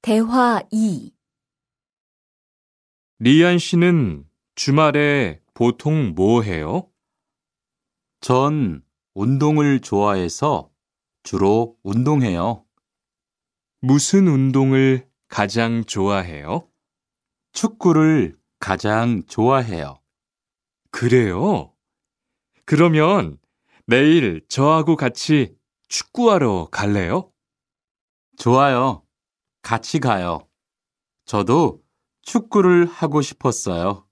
대화 2. 리안 씨는 주말에 보통 뭐 해요? 전 운동을 좋아해서 주로 운동해요. 무슨 운동을 가장 좋아해요? 축구를 가장 좋아해요. 그래요? 그러면 내일 저하고 같이 축구하러 갈래요? 좋아요. 같이 가요. 저도 축구를 하고 싶었어요.